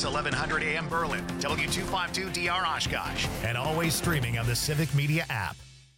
KMOX 1100 AM Berlin, W252DR Oshkosh, and always streaming on the Civic Media app.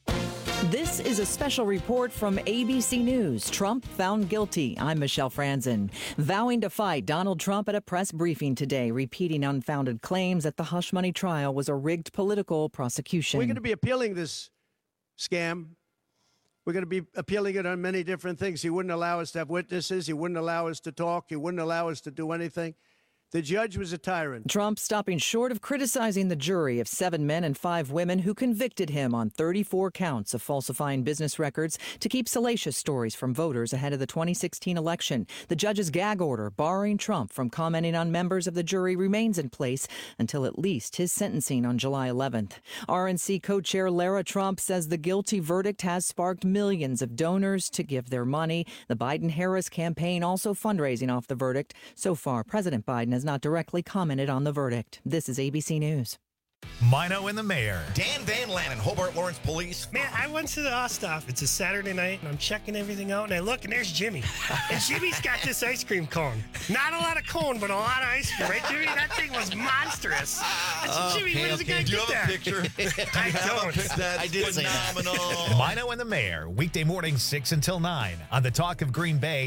This is a special report from ABC News. Trump found guilty. I'm Michelle Franzen. Vowing to fight, Donald Trump at a press briefing today, repeating unfounded claims that the hush money trial was a rigged political prosecution. We're going to be appealing this scam. We're going to be appealing it on many different things. He wouldn't allow us to have witnesses. He wouldn't allow us to talk. He wouldn't allow us to do anything. The judge was a tyrant. Trump stopping short of criticizing the jury of 7 men and 5 women who convicted him on 34 counts of falsifying business records to keep salacious stories from voters ahead of the 2016 election. The judge's gag order barring Trump from commenting on members of the jury remains in place until at least his sentencing on July 11th. RNC co-chair Lara Trump says the guilty verdict has sparked millions of donors to give their money. The Biden-Harris campaign also fundraising off the verdict. So far, President Biden has not directly commented on the verdict. This is ABC News. Mino and the Mayor. Dan Van Lannon, Hobart Lawrence Police. Man, I went to the Osthoff. It's a Saturday night, and I'm checking everything out, and I look, and there's Jimmy. And Jimmy's got this ice cream cone. Not a lot of cone, but a lot of ice cream. Right, Jimmy? That thing was monstrous. I said, Jimmy, where does the guy Do you get have that? a picture? I don't. That's I did say that. phenomenal. Mino and the Mayor, weekday mornings 6 until 9 on the Talk of Green Bay,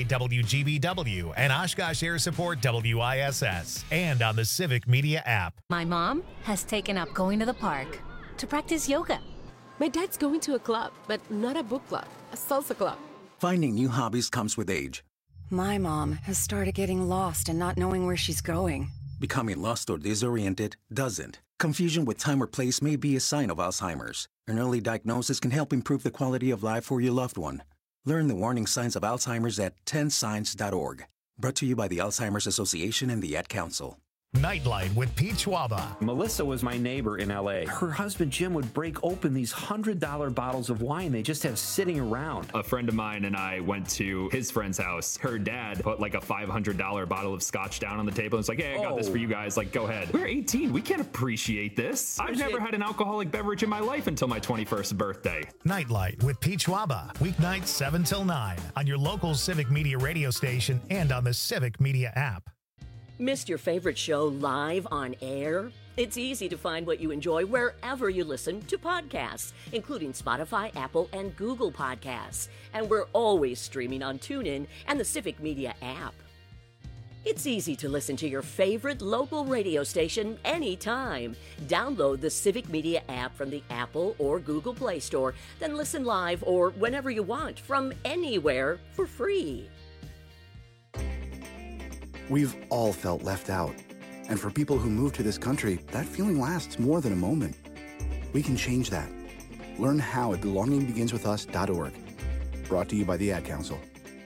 WGBW, and Oshkosh Air Support, WISS, and on the Civic Media app. My mom has taken up going to the park to practice yoga. My dad's going to a club, but not a book club, a salsa club. Finding new hobbies comes with age. My mom has started getting lost and not knowing where she's going. Becoming lost or disoriented doesn't. Confusion with time or place may be a sign of Alzheimer's. An early diagnosis can help improve the quality of life for your loved one. Learn the warning signs of Alzheimer's at 10signs.org. Brought to you by the Alzheimer's Association and the Ad Council. Nightlight with Pete Schwaba. Melissa was my neighbor in L.A. Her husband, Jim, would break open these $100 bottles of wine they just have sitting around. A friend of mine and I went to his friend's house. Her dad put like a $500 bottle of scotch down on the table and was like, hey, I got this for you guys. Like, go ahead. We're 18. We can't appreciate this. I've never had an alcoholic beverage in my life until my 21st birthday. Nightlight with Pete Schwaba. Weeknights 7 till 9 on your local Civic Media radio station and on the Civic Media app. Missed your favorite show live on air? It's easy to find what you enjoy wherever you listen to podcasts, including Spotify, Apple, and Google Podcasts. And we're always streaming on TuneIn and the Civic Media app. It's easy to listen to your favorite local radio station anytime. Download the Civic Media app from the Apple or Google Play Store, then listen live or whenever you want from anywhere for free. We've all felt left out. And for people who move to this country, that feeling lasts more than a moment. We can change that. Learn how at belongingbeginswithus.org. Brought to you by the Ad Council.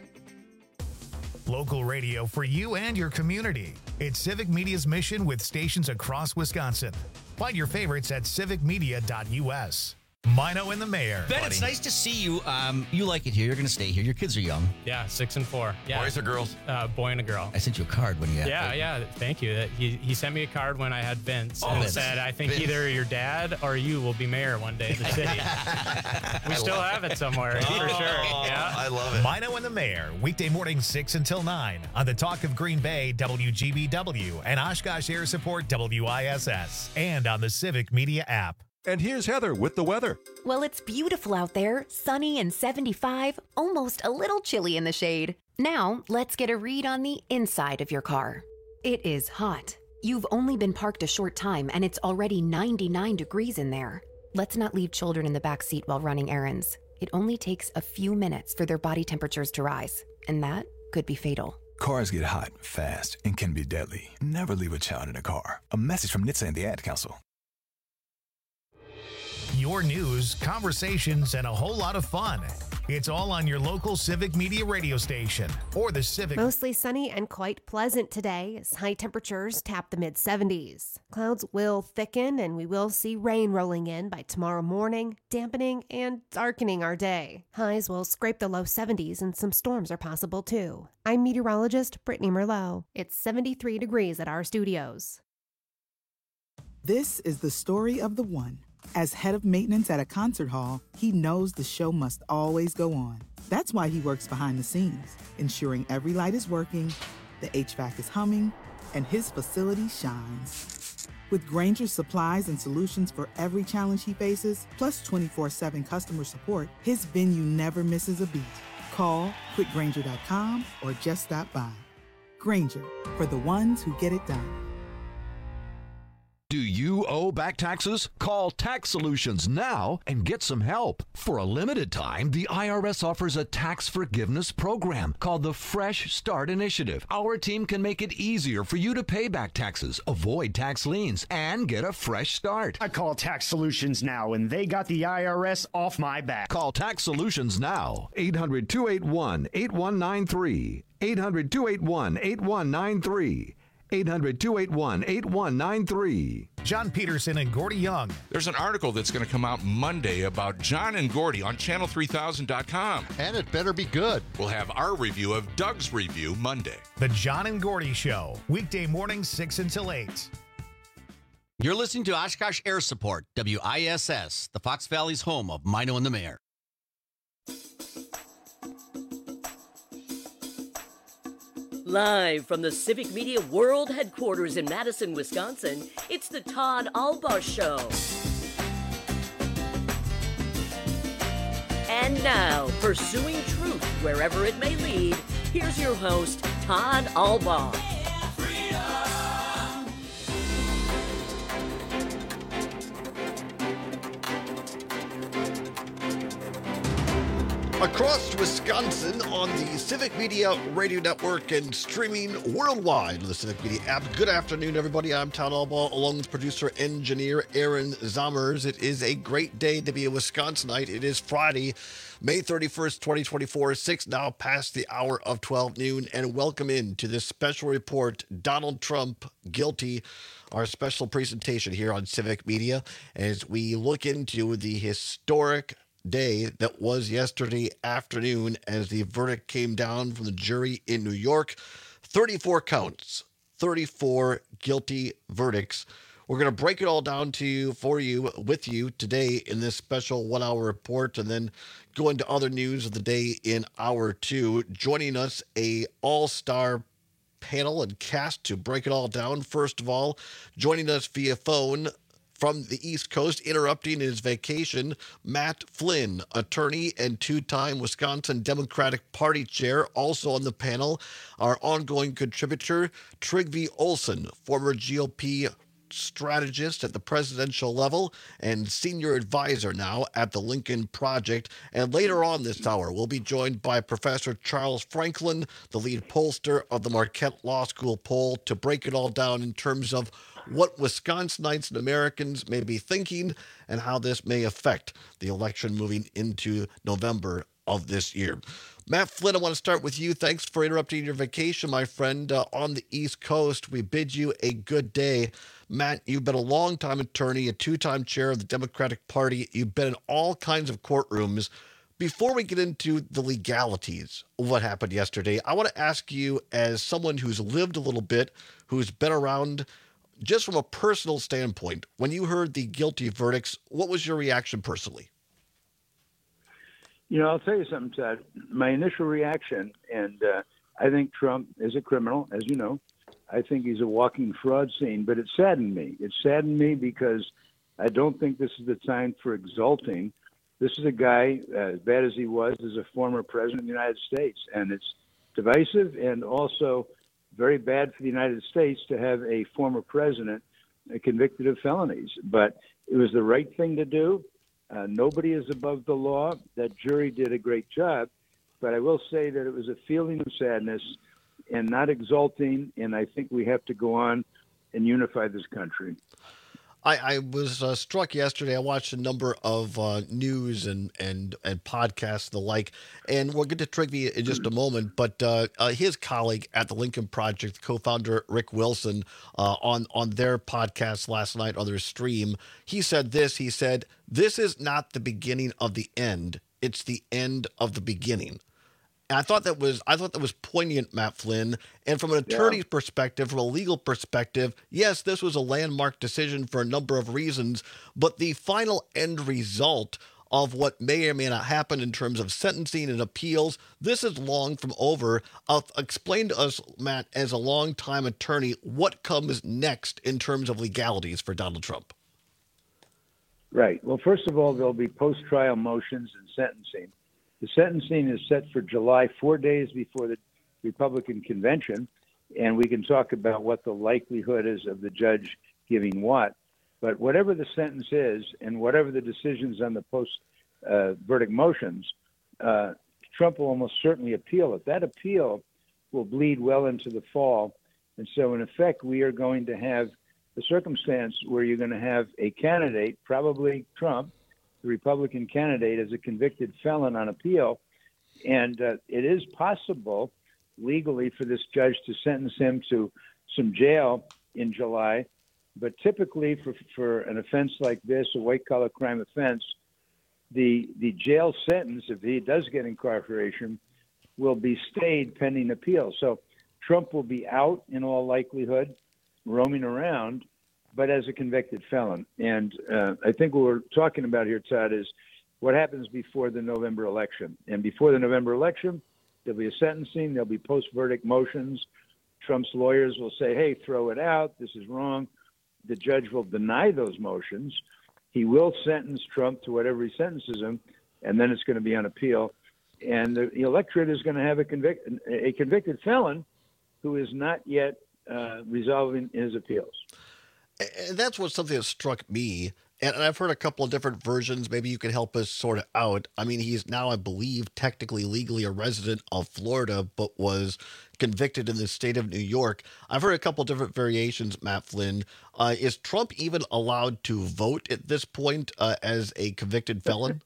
Local radio for you and your community. It's Civic Media's mission with stations across Wisconsin. Find your favorites at civicmedia.us. Mino and the Mayor. Ben, it's nice to see you. You like it here. You're going to stay here. Your kids are young. Yeah, 6 and 4. Yeah. Boys or girls? Boy and a girl. I sent you a card when you had Yeah. Thank you. He sent me a card when I had Vince and Vince. said, I think either your dad or you will be mayor one day of the city. We still have it somewhere, for sure. Yeah. I love it. Mino and the Mayor, weekday mornings 6 until 9 on the Talk of Green Bay, WGBW, and Oshkosh Air Support, WISS, and on the Civic Media app. And here's Heather with the weather. Well, it's beautiful out there, sunny and 75, almost a little chilly in the shade. Now, let's get a read on the inside of your car. It is hot. You've only been parked a short time and it's already 99 degrees in there. Let's not leave children in the back seat while running errands. It only takes a few minutes for their body temperatures to rise, and that could be fatal. Cars get hot fast and can be deadly. Never leave a child in a car. A message from NHTSA and the Ad Council. Your news, conversations, and a whole lot of fun. It's all on your local Civic Media radio station or the Civic. Mostly sunny and quite pleasant today as high temperatures tap the mid-70s. Clouds will thicken and we will see rain rolling in by tomorrow morning, dampening and darkening our day. Highs will scrape the low 70s and some storms are possible too. I'm meteorologist Brittany Merlot. It's 73 degrees at our studios. This is the story of the one. As head of maintenance at a concert hall, he knows the show must always go on. That's why he works behind the scenes, ensuring every light is working, the HVAC is humming, and his facility shines. With Grainger's supplies and solutions for every challenge he faces, plus 24/7 customer support, his venue never misses a beat. Call quickgrainger.com or just stop by. Grainger, for the ones who get it done. Do you owe back taxes? Call Tax Solutions now and get some help. For a limited time, the IRS offers a tax forgiveness program called the Fresh Start Initiative. Our team can make it easier for you to pay back taxes, avoid tax liens, and get a fresh start. I call Tax Solutions now, and they got the IRS off my back. Call Tax Solutions now. 800-281-8193. 800-281-8193. 800-281-8193. John Peterson and Gordy Young. There's an article that's going to come out Monday about John and Gordy on channel3000.com. And it better be good. We'll have our review of Doug's review Monday. The John and Gordy Show. Weekday mornings 6 until 8. You're listening to Oshkosh Air Support, WISS, the Fox Valley's home of Mino and the Mayor. Live from the Civic Media World Headquarters in Madison, Wisconsin, it's the Todd Albaugh Show. And now, pursuing truth wherever it may lead, here's your host, Todd Albaugh. Across Wisconsin on the Civic Media Radio Network and streaming worldwide on the Civic Media app. Good afternoon, everybody. I'm Todd Albaugh, along with producer engineer Aaron Zommers. It is a great day to be a Wisconsinite. It is Friday, May 31st, 2024, 6 now past the hour of 12 noon. And welcome in to this special report, Donald Trump Guilty, our special presentation here on Civic Media as we look into the historic day that was yesterday afternoon as the verdict came down from the jury in New York. 34 counts, 34 guilty verdicts. We're going to break it all down for you with you today in this special 1 hour report, and then go into other news of the day in hour 2. Joining us, a all-star panel and cast to break it all down. First of all, joining us via phone from the East Coast, interrupting his vacation, Matt Flynn, attorney and two-time Wisconsin Democratic Party chair. Also on the panel, our ongoing contributor, Trygve Olsen, former GOP strategist at the presidential level and senior advisor now at the Lincoln Project. And later on this hour, we'll be joined by Professor Charles Franklin, the lead pollster of the Marquette Law School poll, to break it all down in terms of what Wisconsinites and Americans may be thinking and how this may affect the election moving into November of this year. Matt Flynn, I want to start with you. Thanks for interrupting your vacation, my friend, on the East Coast. We bid you a good day. Matt, you've been a longtime attorney, a two-time chair of the Democratic Party. You've been in all kinds of courtrooms. Before we get into the legalities of what happened yesterday, I want to ask you, as someone who's lived a little bit, who's been around, just from a personal standpoint, when you heard the guilty verdicts, what was your reaction personally? You know, I'll tell you something, Ted. My initial reaction, and I think Trump is a criminal, as you know. I think he's a walking fraud scene, but it saddened me. It saddened me because I don't think this is the time for exulting. This is a guy, as bad as he was, as a former president of the United States, and it's divisive and also very bad for the United States to have a former president convicted of felonies. But it was the right thing to do. Nobody is above the law. That jury did a great job. But I will say that it was a feeling of sadness and not exulting, and I think we have to go on and unify this country. I was struck yesterday. I watched a number of news and podcasts and the like, and we'll get to Trygve in just a moment. But his colleague at the Lincoln Project, co-founder Rick Wilson, on their podcast last night on their stream, he said this. He said, "This is not the beginning of the end. It's the end of the beginning." And I thought that was poignant, Matt Flynn. And from an attorney's perspective, from a legal perspective, yes, this was a landmark decision for a number of reasons. But the final end result of what may or may not happen in terms of sentencing and appeals. This is long from over. Explain to us, Matt, as a longtime attorney, what comes next in terms of legalities for Donald Trump. Right. Well, first of all, there'll be post-trial motions and sentencing. The sentencing is set for July, 4 days before the Republican convention, and we can talk about what the likelihood is of the judge giving what. But whatever the sentence is and whatever the decisions on the post-verdict motions, Trump will almost certainly appeal it. That appeal will bleed well into the fall. And so, in effect, we are going to have a circumstance where you're going to have a candidate, probably Trump, the Republican candidate, as a convicted felon on appeal. And it is possible legally for this judge to sentence him to some jail in July. But typically for an offense like this, a white-collar crime offense, the jail sentence, if he does get incarceration, will be stayed pending appeal. So Trump will be out in all likelihood, roaming around, but as a convicted felon. And I think what we're talking about here, Todd, is what happens before the November election. And before the November election, there'll be a sentencing, there'll be post-verdict motions. Trump's lawyers will say, hey, throw it out, this is wrong. The judge will deny those motions. He will sentence Trump to whatever he sentences him, and then it's going to be on appeal. And the electorate is going to have a convicted felon who is not yet resolving his appeals. And that's what's something that struck me. And I've heard a couple of different versions. Maybe you can help us sort it out. I mean, he's now, I believe, technically legally a resident of Florida, but was convicted in the state of New York. I've heard a couple of different variations, Matt Flynn. Is Trump even allowed to vote at this point as a convicted felon?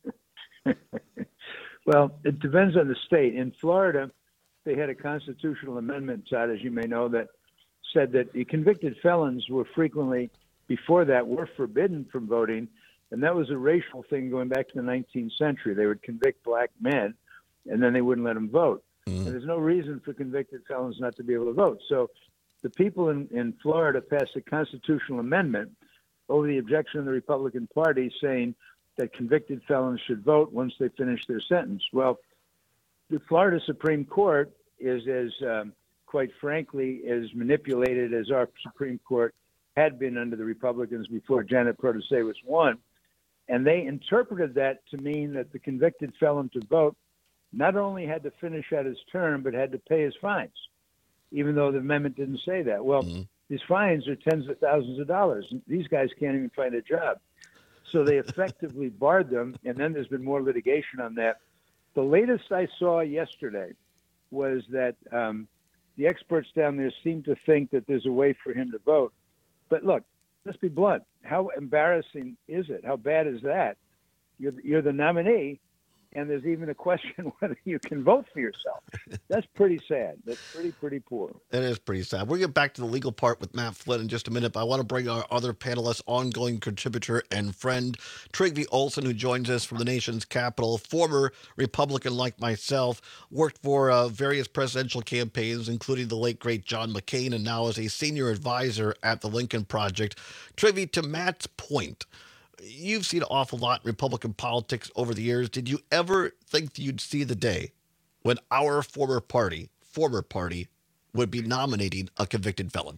Well, it depends on the state. In Florida, they had a constitutional amendment, Todd, as you may know, that said that the convicted felons were frequently, before that, were forbidden from voting. And that was a racial thing going back to the 19th century. They would convict black men, and then they wouldn't let them vote. And there's no reason for convicted felons not to be able to vote. So the people in Florida passed a constitutional amendment over the objection of the Republican Party saying that convicted felons should vote once they finish their sentence. Well, the Florida Supreme Court is as, quite frankly, as manipulated as our Supreme Court had been under the Republicans before Janet Protasevich won. And they interpreted that to mean that the convicted felon to vote not only had to finish out his term, but had to pay his fines, even though the amendment didn't say that. Well, these fines are tens of thousands of dollars. These guys can't even find a job. So they effectively barred them, and then there's been more litigation on that. The latest I saw yesterday was that the experts down there seem to think that there's a way for him to vote. But look, let's be blunt. How embarrassing is it? How bad is that? You're the nominee, and there's even a question whether you can vote for yourself. That's pretty sad. That's pretty poor. That is pretty sad. We'll get back to the legal part with Matt Flynn in just a minute, but I want to bring our other panelist, ongoing contributor and friend, Trygve Olsen, who joins us from the nation's capital, former Republican like myself, worked for various presidential campaigns, including the late, great John McCain, and now is a senior advisor at the Lincoln Project. Trygve, to Matt's point, you've seen an awful lot in Republican politics over the years. Did you ever think you'd see the day when our former party would be nominating a convicted felon?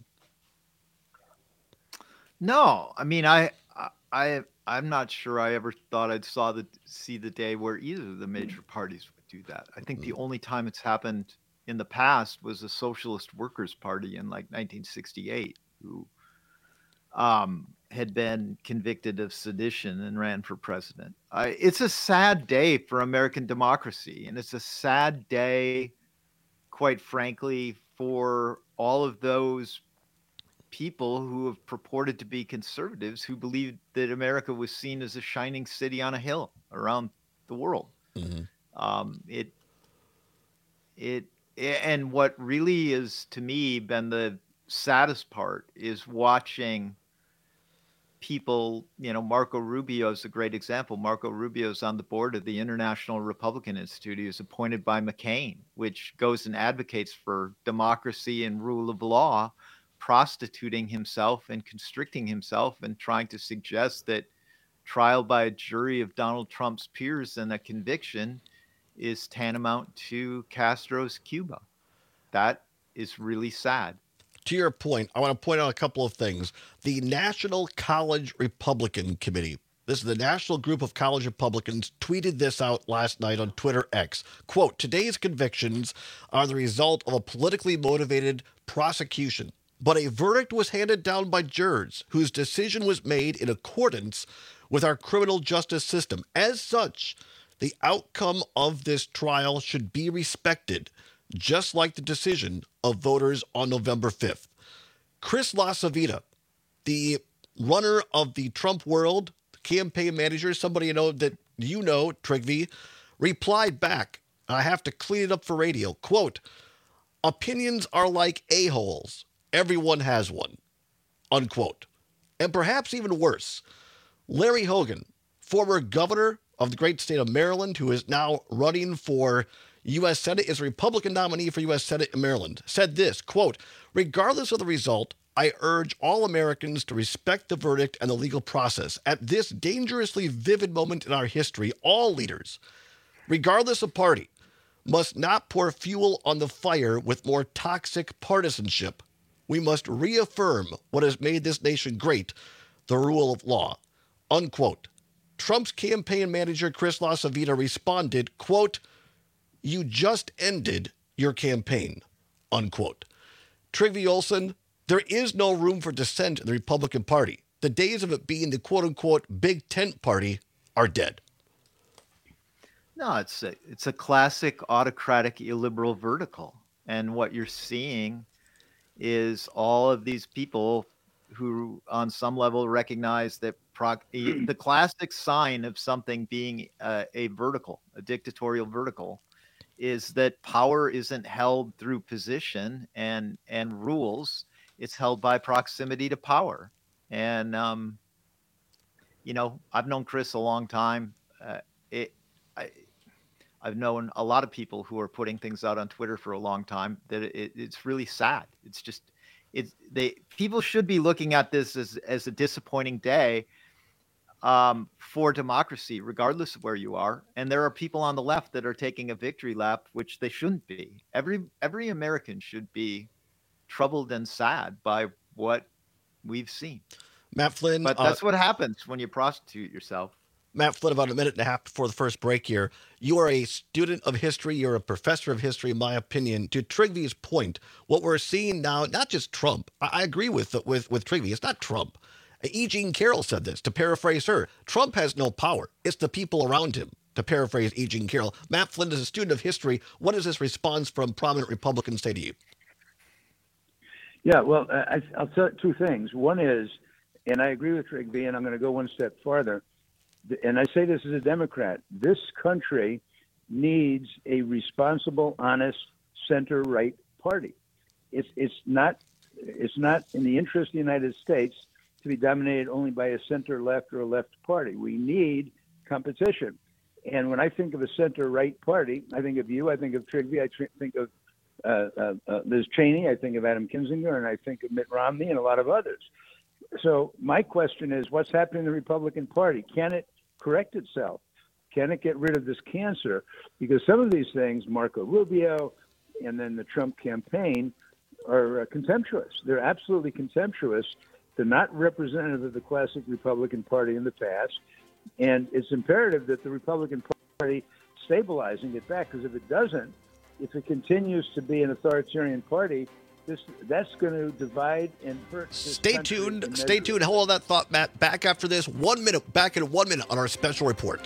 No, I mean, I'm not sure I ever thought I'd see the day where either of the major parties would do that. I think the only time it's happened in the past was the Socialist Workers' Party in like 1968, who had been convicted of sedition and ran for president. It's a sad day for American democracy, and it's a sad day, quite frankly, for all of those people who have purported to be conservatives who believed that America was seen as a shining city on a hill around the world. And what really is, to me, been the saddest part is watching people, Marco Rubio is a great example. Marco Rubio is on the board of the International Republican Institute. He was appointed by McCain, which goes and advocates for democracy and rule of law, prostituting himself and constricting himself and trying to suggest that trial by a jury of Donald Trump's peers and a conviction is tantamount to Castro's Cuba. That is really sad. To your point, I want to point out a couple of things. The National College Republican Committee, this is the national group of college Republicans, tweeted this out last night on Twitter X. Quote, today's convictions are the result of a politically motivated prosecution, but a verdict was handed down by jurors whose decision was made in accordance with our criminal justice system. As such, the outcome of this trial should be respected, just like the decision of voters on November 5th. Chris LaCivita, the runner of the Trump World, campaign manager, somebody that you know, Trygve, replied back, I have to clean it up for radio, quote, opinions are like a-holes. Everyone has one, unquote. And perhaps even worse, Larry Hogan, former governor of the great state of Maryland, who is now running for U.S. Senate, is a Republican nominee for U.S. Senate in Maryland, said this, quote, regardless of the result, I urge all Americans to respect the verdict and the legal process. At this dangerously vivid moment in our history, all leaders, regardless of party, must not pour fuel on the fire with more toxic partisanship. We must reaffirm what has made this nation great, the rule of law, unquote. Trump's campaign manager, Chris LaCivita, responded, quote, you just ended your campaign, unquote. Trygve Olsen, there is no room for dissent in the Republican Party. The days of it being the quote-unquote big tent party are dead. No, it's a classic autocratic illiberal vertical. And what you're seeing is all of these people who on some level recognize that the classic sign of something being a vertical, a dictatorial vertical, is that power isn't held through position and rules. It's held by proximity to power. And, I've known Chris a long time. I've known a lot of people who are putting things out on Twitter for a long time that it's really sad. It's just, people should be looking at this as a disappointing day for democracy, regardless of where you are. And there are people on the left that are taking a victory lap, which they shouldn't be. Every American should be troubled and sad by what we've seen. Matt Flynn. But that's what happens when you prostitute yourself. Matt Flynn, about a minute and a half before the first break here. You are a student of history. You're a professor of history, in my opinion. To Trygve's point, what we're seeing now, not just Trump. I agree with Trygve. It's not Trump. E. Jean Carroll said this, to paraphrase her. Trump has no power. It's the people around him, to paraphrase E. Jean Carroll. Matt Flynn, as a student of history, what does this response from prominent Republicans say to you? Yeah, well, I'll tell two things. One is, and I agree with Trygve, and I'm going to go one step farther, and I say this as a Democrat, this country needs a responsible, honest, center-right party. It's not in the interest of the United States to be dominated only by a center-left or a left party. We need competition. And when I think of a center-right party, I think of you, I think of Trygve, I think of Liz Cheney, I think of Adam Kinzinger, and I think of Mitt Romney and a lot of others. So my question is, what's happening in the Republican Party? Can it correct itself? Can it get rid of this cancer? Because some of these things, Marco Rubio and then the Trump campaign, are contemptuous. They're absolutely contemptuous. They're not representative of the classic Republican Party in the past. And it's imperative that the Republican Party stabilize and get back, because if it doesn't, if it continues to be an authoritarian party, that's going to divide and hurt. Stay tuned. Hold on that thought, Matt. Back after this. 1 minute. Back in 1 minute on our special report.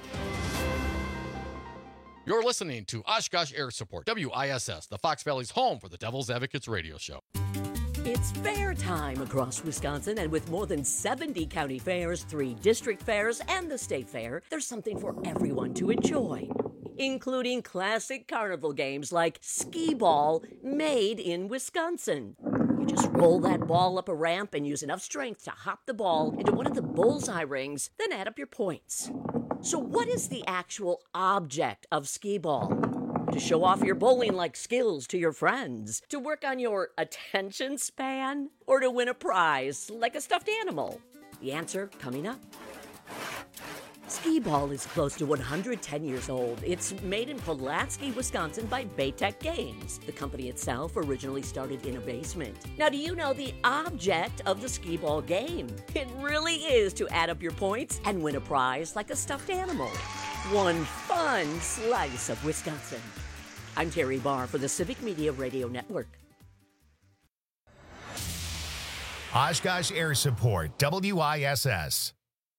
You're listening to Oshkosh Air Support, WISS, the Fox Valley's home for the Devil's Advocates radio show. It's fair time across Wisconsin, and with more than 70 county fairs, 3 district fairs, and the state fair, there's something for everyone to enjoy, including classic carnival games like skee ball, made in Wisconsin. You just roll that ball up a ramp and use enough strength to hop the ball into one of the bullseye rings, then add up your points. So what is the actual object of skee ball? To show off your bowling-like skills to your friends? To work on your attention span? Or to win a prize like a stuffed animal? The answer coming up. Skee-Ball is close to 110 years old. It's made in Pulaski, Wisconsin by Baytech Games. The company itself originally started in a basement. Now, do you know the object of the Skee-Ball game? It really is to add up your points and win a prize like a stuffed animal. One fun slice of Wisconsin. I'm Terry Barr for the Civic Media Radio Network. Oshkosh Air Support, WISS.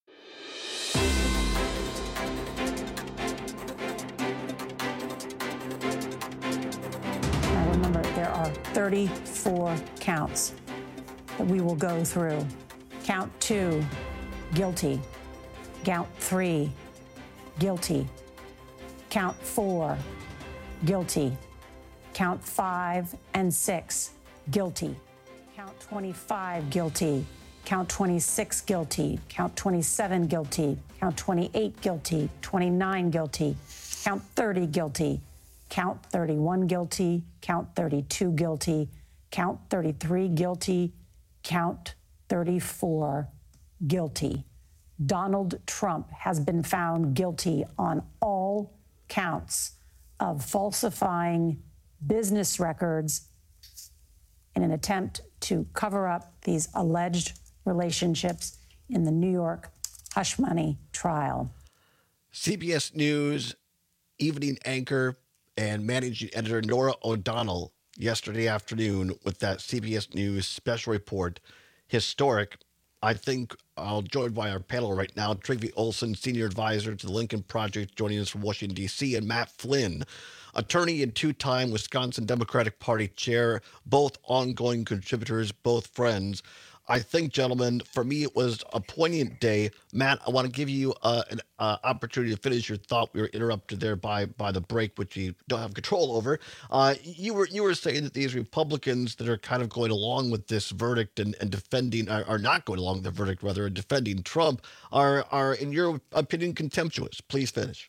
Now remember, there are 34 counts that we will go through. Count 2, guilty. Count 3, guilty. Count 4, guilty. Count 5 and 6, guilty. Count 25, guilty. Count 26, guilty. Count 27, guilty. Count 28, guilty. 29, guilty. Count 30, guilty. Count 31, guilty. Count 32, guilty. Count 33, guilty. Count 34, guilty. Donald Trump has been found guilty on all counts of falsifying business records in an attempt to cover up these alleged relationships in the New York hush money trial. CBS News evening anchor and managing editor Norah O'Donnell yesterday afternoon with that CBS News special report. Historic. I think I'll join by our panel right now. Trygve Olsen, senior advisor to the Lincoln Project, joining us from Washington, D.C., and Matt Flynn, attorney and two-time Wisconsin Democratic Party chair, both ongoing contributors, both friends. I think, gentlemen, for me, it was a poignant day. Matt, I want to give you an opportunity to finish your thought. We were interrupted there by the break, which you don't have control over. You were saying that these Republicans that are kind of going along with this verdict and defending, are not going along with the verdict, rather, and defending Trump, are, in your opinion, contemptuous. Please finish.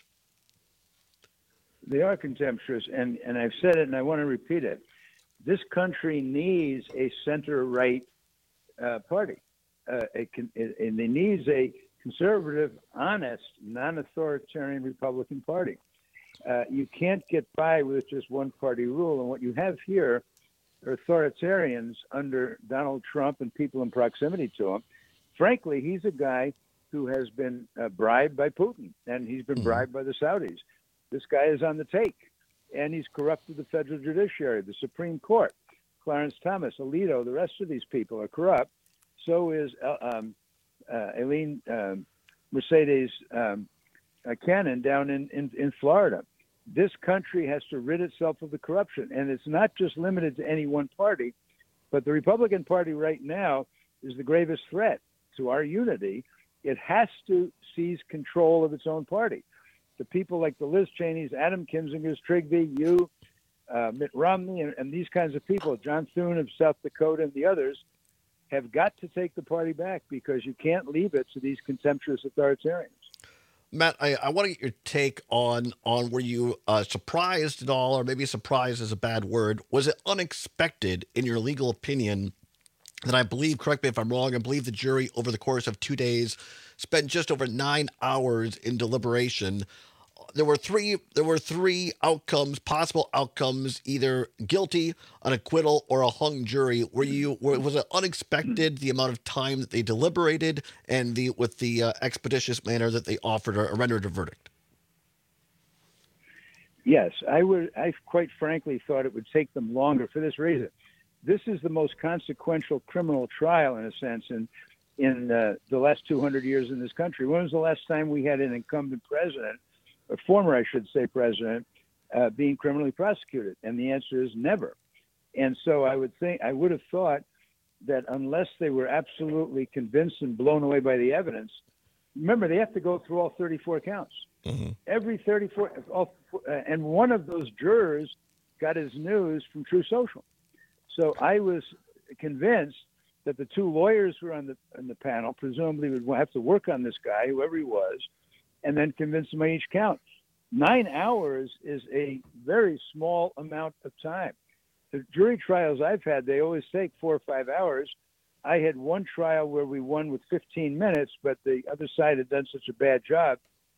They are contemptuous, and I've said it, and I want to repeat it. This country needs a center-right party. And it needs a conservative, honest, non-authoritarian Republican Party. You can't get by with just one-party rule. And what you have here are authoritarians under Donald Trump and people in proximity to him. Frankly, he's a guy who has been bribed by Putin, and he's been bribed by the Saudis. This guy is on the take, and he's corrupted the federal judiciary, the Supreme Court. Clarence Thomas, Alito, the rest of these people are corrupt. So is Eileen Mercedes Cannon down in Florida. This country has to rid itself of the corruption, and it's not just limited to any one party, but the Republican Party right now is the gravest threat to our unity. It has to seize control of its own party. The people like the Liz Cheneys, Adam Kinzinger's, Trygve, you, Mitt Romney, and these kinds of people, John Thune of South Dakota and the others, have got to take the party back because you can't leave it to these contemptuous authoritarians. Matt, I want to get your take on were you surprised at all, or maybe surprised is a bad word. Was it unexpected, in your legal opinion, that I believe, correct me if I'm wrong, I believe the jury over the course of 2 days spent just over 9 hours in deliberation? There were three outcomes, possible outcomes, either guilty, an acquittal, or a hung jury. Was it unexpected, the amount of time that they deliberated and with the expeditious manner that they offered or rendered a verdict? Yes, I quite frankly thought it would take them longer for this reason. This is the most consequential criminal trial, in a sense, in the last 200 years in this country. When was the last time we had an incumbent president, a former, I should say, president, being criminally prosecuted? And the answer is never. And so I would have thought that unless they were absolutely convinced and blown away by the evidence, remember, they have to go through all 34 counts. Mm-hmm. Every 34, and one of those jurors got his news from True Social. So I was convinced that the two lawyers who were on the panel presumably would have to work on this guy, whoever he was, and then convince him on each count. 9 hours is a very small amount of time. The jury trials I've had, they always take 4 or 5 hours. I had one trial where we won with 15 minutes, but the other side had done such a bad job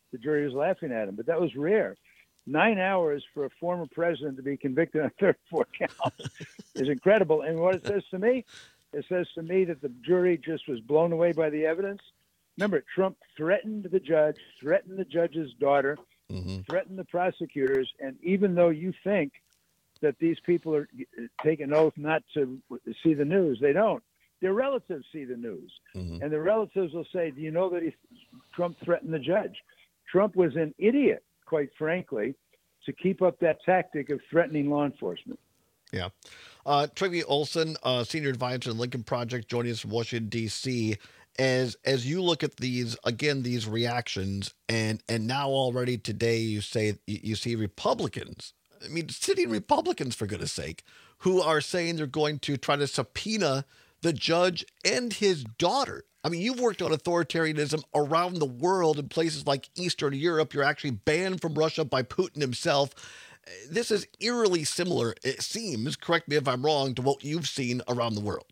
the jury was laughing at him, but that was rare. 9 hours for a former president to be convicted on 34 counts is incredible. And what it says to me, that the jury just was blown away by the evidence. Remember, Trump threatened the judge, threatened the judge's daughter, threatened the prosecutors. And even though you think that these people are taking an oath not to see the news, they don't. Their relatives see the news. And the relatives will say, do you know that Trump threatened the judge? Trump was an idiot, quite frankly, to keep up that tactic of threatening law enforcement. Yeah. Trygve Olsen, senior advisor to the Lincoln Project, joining us from Washington, D.C. As you look at these reactions, and now already today you see Republicans, I mean, sitting Republicans, for goodness sake, who are saying they're going to try to subpoena the judge and his daughter. I mean, you've worked on authoritarianism around the world in places like Eastern Europe. You're actually banned from Russia by Putin himself. This is eerily similar, it seems, correct me if I'm wrong, to what you've seen around the world.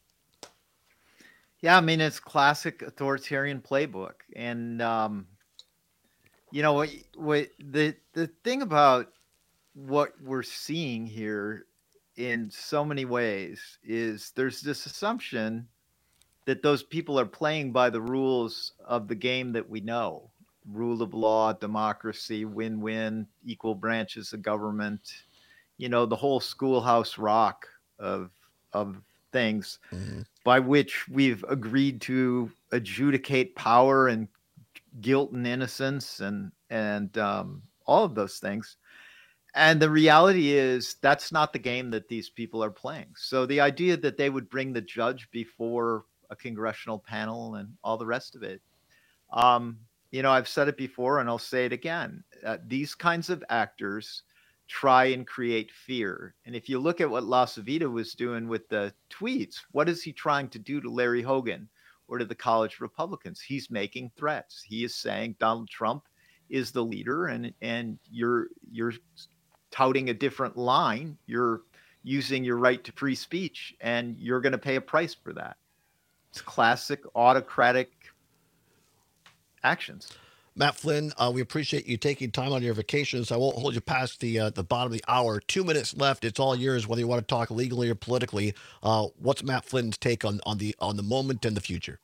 Yeah, I mean, it's classic authoritarian playbook. And, you know, what the thing about what we're seeing here in so many ways is there's this assumption that those people are playing by the rules of the game that we know. Rule of law, democracy, win-win, equal branches of government, you know, the whole Schoolhouse Rock of things by which we've agreed to adjudicate power and guilt and innocence and all of those things. And the reality is that's not the game that these people are playing. So the idea that they would bring the judge before a congressional panel and all the rest of it, you know, I've said it before and I'll say it again. These kinds of actors try and create fear. And if you look at what LaCivita was doing with the tweets, what is he trying to do to Larry Hogan or to the college Republicans? He's making threats. He is saying Donald Trump is the leader and you're touting a different line. You're using your right to free speech and you're going to pay a price for that. It's classic autocratic actions. Matt Flynn, we appreciate you taking time on your vacations. I won't hold you past the bottom of the hour. 2 minutes left. It's all yours, whether you want to talk legally or politically. What's Matt Flynn's take on the moment and the future?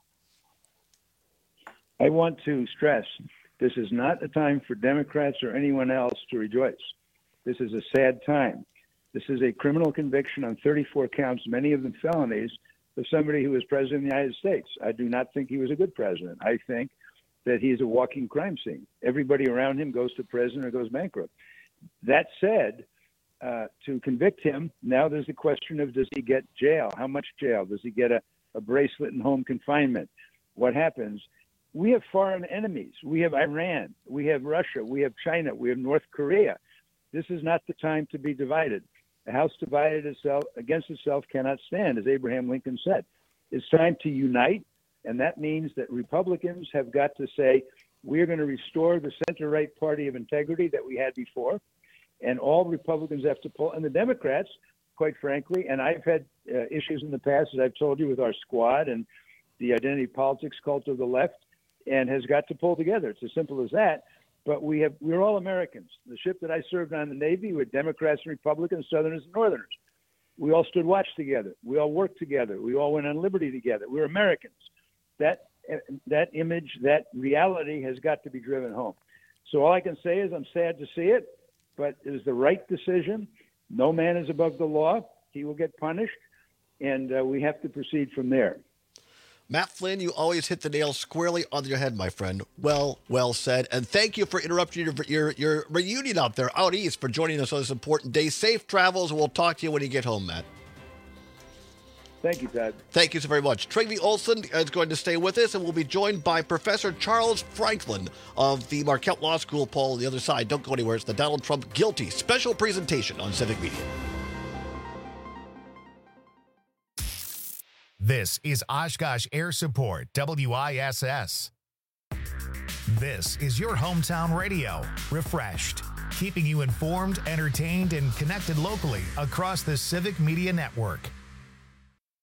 I want to stress this is not a time for Democrats or anyone else to rejoice. This is a sad time. This is a criminal conviction on 34 counts, many of them felonies, of somebody who was president of the United States. I do not think he was a good president. I think that he's a walking crime scene. Everybody around him goes to prison or goes bankrupt. That said, to convict him, now there's the question of, does he get jail? How much jail? Does he get a bracelet and home confinement? What happens? We have foreign enemies. We have Iran. We have Russia. We have China. We have North Korea. This is not the time to be divided. A house divided against itself cannot stand, as Abraham Lincoln said. It's time to unite. And that means that Republicans have got to say, we're going to restore the center-right party of integrity that we had before. And all Republicans have to pull. And the Democrats, quite frankly, and I've had issues in the past, as I've told you, with our squad and the identity politics cult of the left, and has got to pull together. It's as simple as that. But we're all Americans. The ship that I served on in the Navy with Democrats and Republicans, Southerners and Northerners. We all stood watch together. We all worked together. We all went on liberty together. We're Americans. That image, that reality has got to be driven home. So all I can say is I'm sad to see it, but it is the right decision. No man is above the law. He will get punished, and we have to proceed from there. Matt Flynn, you always hit the nail squarely on your head, my friend. Well said. And thank you for interrupting your reunion out there, out east, for joining us on this important day. Safe travels, and we'll talk to you when you get home, Matt. Thank you, Todd. Thank you so very much. Trygve Olsen is going to stay with us, and we'll be joined by Professor Charles Franklin of the Marquette Law School. Paul on the other side. Don't go anywhere. It's the Donald Trump Guilty special presentation on Civic Media. This is Oshkosh Air Support, WISS. This is your hometown radio, refreshed, keeping you informed, entertained, and connected locally across the Civic Media Network.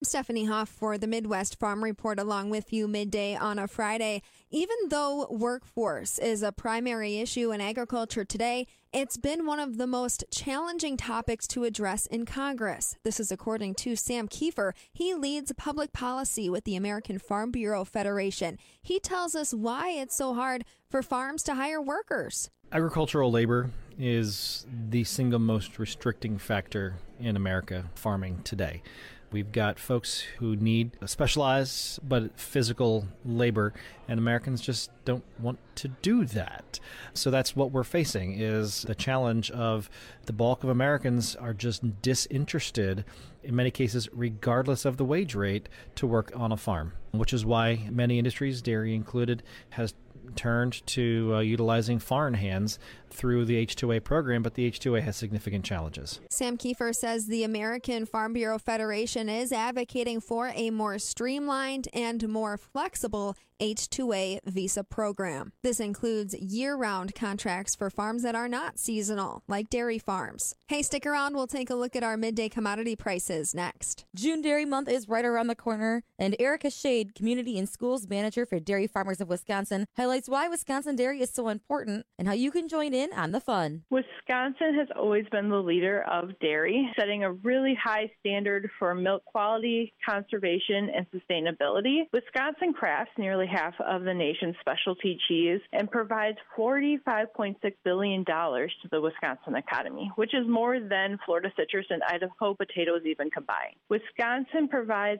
Stephanie Hoff for the Midwest Farm Report along with you midday on a Friday. Even though workforce is a primary issue in agriculture today, it's been one of the most challenging topics to address in Congress. This is according to Sam Kiefer. He leads public policy with the American Farm Bureau Federation. He tells us why it's so hard for farms to hire workers. Agricultural labor is the single most restricting factor in America farming today. We've got folks who need specialized but physical labor, and Americans just don't want to do that. So that's what we're facing, is the challenge of the bulk of Americans are just disinterested, in many cases, regardless of the wage rate, to work on a farm, which is why many industries, dairy included, has turned to utilizing foreign hands through the H-2A program, but the H-2A has significant challenges. Sam Kiefer says the American Farm Bureau Federation is advocating for a more streamlined and more flexible H-2A visa program. This includes year-round contracts for farms that are not seasonal, like dairy farms. Hey, stick around. We'll take a look at our midday commodity prices next. June Dairy Month is right around the corner, and Erica Shade, Community and Schools Manager for Dairy Farmers of Wisconsin, highlights why Wisconsin dairy is so important and how you can join in on the fun. Wisconsin has always been the leader of dairy, setting a really high standard for milk quality, conservation, and sustainability. Wisconsin crafts nearly half of the nation's specialty cheese and provides $45.6 billion to the Wisconsin economy, which is more than Florida citrus and Idaho potatoes even combined. Wisconsin provides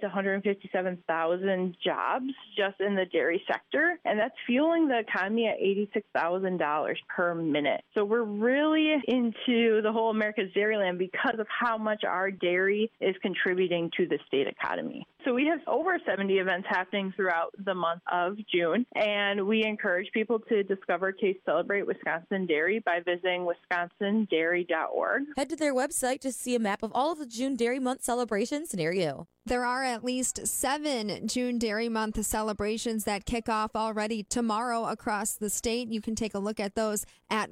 157,000 jobs just in the dairy sector, and that's fueling the economy at $86,000 per minute. So we're really into the whole America's Dairyland because of how much our dairy is contributing to the state economy. So we have over 70 events happening throughout the month of June, and we encourage people to discover, taste, celebrate Wisconsin dairy by visiting wisconsindairy.org. Head to their website to see a map of all of the June Dairy Month celebrations near you. There are at least 7 June Dairy Month celebrations that kick off already tomorrow across the state. You can take a look at those at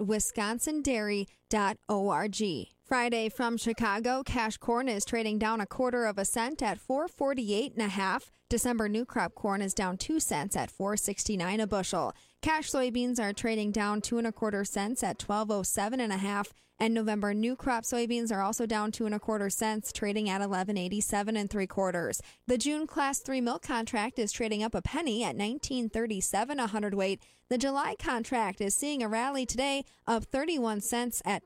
wisconsindairy.org. Friday from Chicago, cash corn is trading down 1/4 cent at $4.48.5. December new crop corn is down 2 cents at $4.69 a bushel. Cash soybeans are trading down 2 1/4 cents at $12.07.5. And November new crop soybeans are also down 2 1/4 cents, trading at $11.87 3/4. The June Class 3 milk contract is trading up a penny at $19.37 a hundredweight. The July contract is seeing a rally today of 31 cents at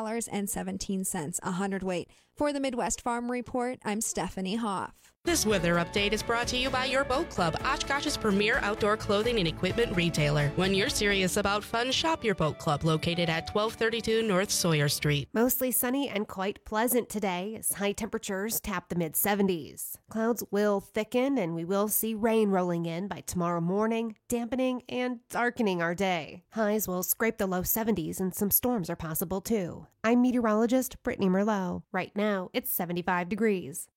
$20.17 a hundredweight. For the Midwest Farm Report, I'm Stephanie Hoff. This weather update is brought to you by your Boat Club, Oshkosh's premier outdoor clothing and equipment retailer. When you're serious about fun, shop your Boat Club, located at 1232 North Sawyer Street. Mostly sunny and quite pleasant today as high temperatures tap the mid-70s. Clouds will thicken and we will see rain rolling in by tomorrow morning, dampening and darkening our day. Highs will scrape the low 70s and some storms are possible too. I'm meteorologist Brittany Merlot. Right now, it's 75 degrees.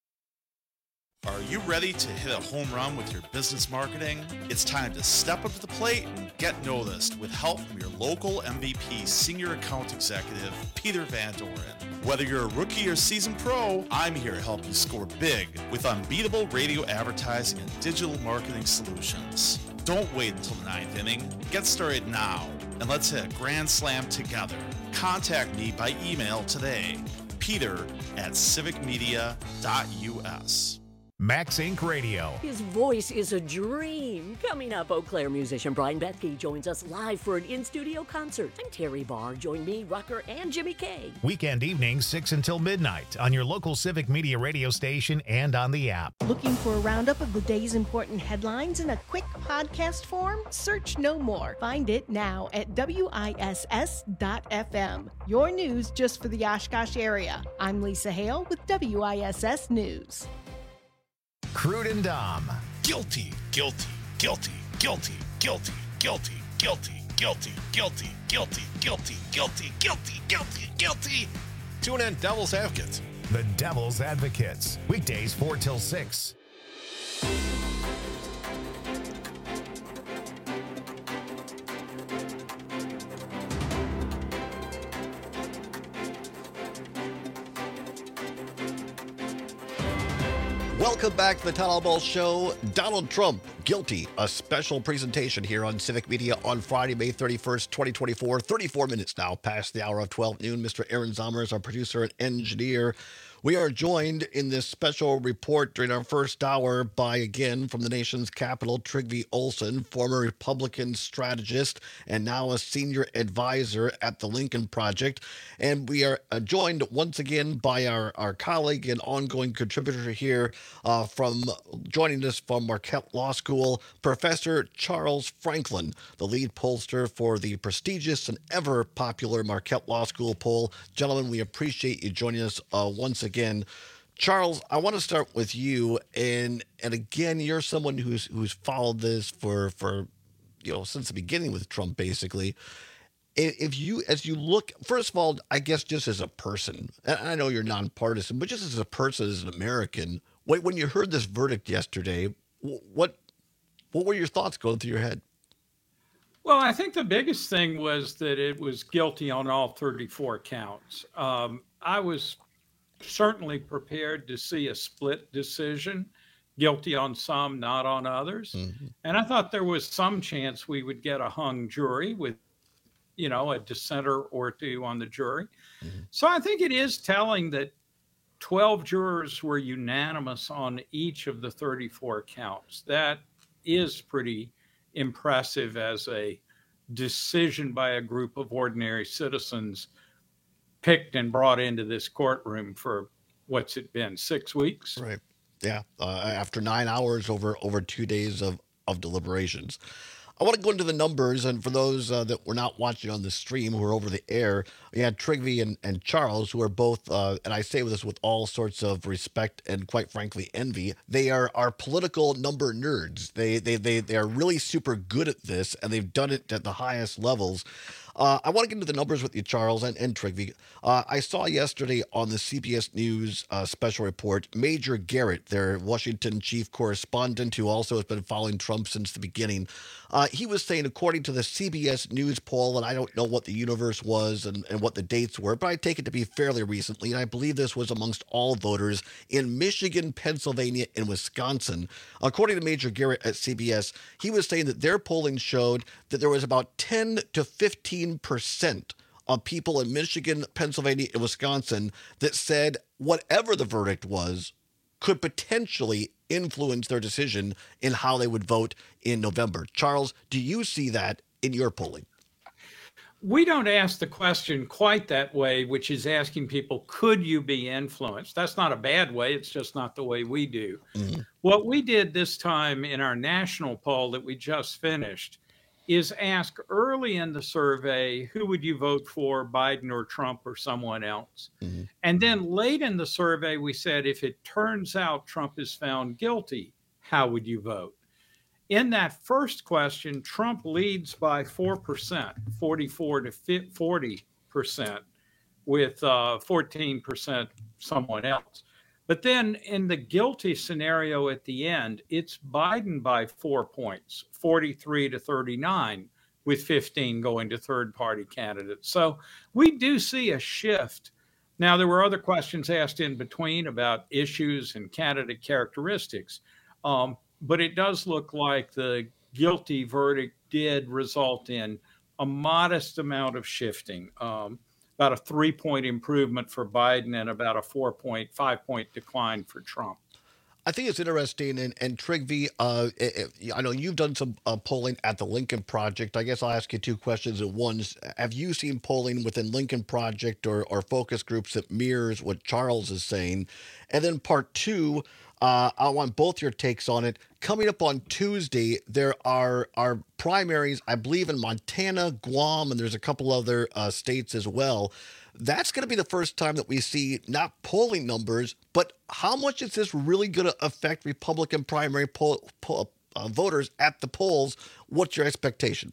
Are you ready to hit a home run with your business marketing? It's time to step up to the plate and get noticed with help from your local MVP Senior Account Executive, Peter Van Doren. Whether you're a rookie or seasoned pro, I'm here to help you score big with unbeatable radio advertising and digital marketing solutions. Don't wait until the 9th inning. Get started now, and let's hit a grand slam together. Contact me by email today, peter@civicmedia.us. Max Inc. Radio. His voice is a dream. Coming up, Eau Claire musician Brian Bethke joins us live for an in-studio concert. And Terry Barr joined me, Rucker, and Jimmy K. Weekend evenings, 6 until midnight on your local Civic Media radio station and on the app. Looking for a roundup of the day's important headlines in a quick podcast form? Search no more. Find it now at WISS.FM. Your news just for the Oshkosh area. I'm Lisa Hale with WISS News. Crude and Dom. Guilty, guilty, guilty, guilty, guilty, guilty, guilty, guilty, guilty, guilty, guilty, guilty, guilty, guilty, guilty. Tune in Devil's Advocates. The Devil's Advocates. Weekdays 4 till 6. Welcome back to the Town Hall Ball Show. Donald Trump, guilty. A special presentation here on Civic Media on Friday, May 31st, 2024. 34 minutes now past the hour of 12 noon. Mr. Aaron Zommers, our producer and engineer. We are joined in this special report during our first hour by, again, from the nation's capital, Trygve Olsen, former Republican strategist and now a senior advisor at the Lincoln Project. And we are joined once again by our colleague and ongoing contributor here joining us from Marquette Law School, Professor Charles Franklin, the lead pollster for the prestigious and ever popular Marquette Law School poll. Gentlemen, we appreciate you joining us once again. Charles, I want to start with you, and again, you're someone who's followed this for since the beginning with Trump, basically. As you look, first of all, I guess just as a person, and I know you're nonpartisan, but just as a person, as an American, when you heard this verdict yesterday, what were your thoughts going through your head? Well, I think the biggest thing was that it was guilty on all 34 counts. I was certainly prepared to see a split decision, guilty on some, not on others. Mm-hmm. And I thought there was some chance we would get a hung jury with, a dissenter or two on the jury. Mm-hmm. So I think it is telling that 12 jurors were unanimous on each of the 34 counts. That is pretty impressive as a decision by a group of ordinary citizens picked and brought into this courtroom for what's it been, 6 weeks? Right. Yeah. After 9 hours over 2 days of deliberations. I want to go into the numbers, and for those that were not watching on the stream, who are over the air, we had Trygve and Charles, who are both, and I say this with all sorts of respect and quite frankly envy, they are our political number nerds. They are really super good at this, and they've done it at the highest levels. I want to get into the numbers with you, Charles and Trygve. I saw yesterday on the CBS News special report, Major Garrett, their Washington chief correspondent, who also has been following Trump since the beginning. He was saying, according to the CBS News poll, and I don't know what the universe was and what the dates were, but I take it to be fairly recently, and I believe this was amongst all voters in Michigan, Pennsylvania, and Wisconsin. According to Major Garrett at CBS, he was saying that their polling showed that there was about 10 to 15% of people in Michigan, Pennsylvania, and Wisconsin that said whatever the verdict was could potentially influence their decision in how they would vote in November. Charles, do you see that in your polling? We don't ask the question quite that way, which is asking people, could you be influenced? That's not a bad way. It's just not the way we do. Mm-hmm. What we did this time in our national poll that we just finished is ask early in the survey, who would you vote for, Biden or Trump or someone else? Mm-hmm. And then late in the survey, we said, if it turns out Trump is found guilty, how would you vote? In that first question, Trump leads by 4%, 44 to 40%, with 14% someone else. But then in the guilty scenario at the end, it's Biden by 4 points, 43 to 39, with 15 going to third-party candidates. So we do see a shift. Now, there were other questions asked in between about issues and candidate characteristics, but it does look like the guilty verdict did result in a modest amount of shifting. About a 3-point improvement for Biden and about a 5-point decline for Trump. I think it's interesting, and Trygve, I know you've done some polling at the Lincoln Project. I guess I'll ask you two questions at once. Have you seen polling within Lincoln Project or focus groups that mirrors what Charles is saying? And then part two, I want both your takes on it. Coming up on Tuesday, there are primaries, I believe, in Montana, Guam, and there's a couple other states as well. That's going to be the first time that we see not polling numbers, but how much is this really going to affect Republican primary voters at the polls? What's your expectation?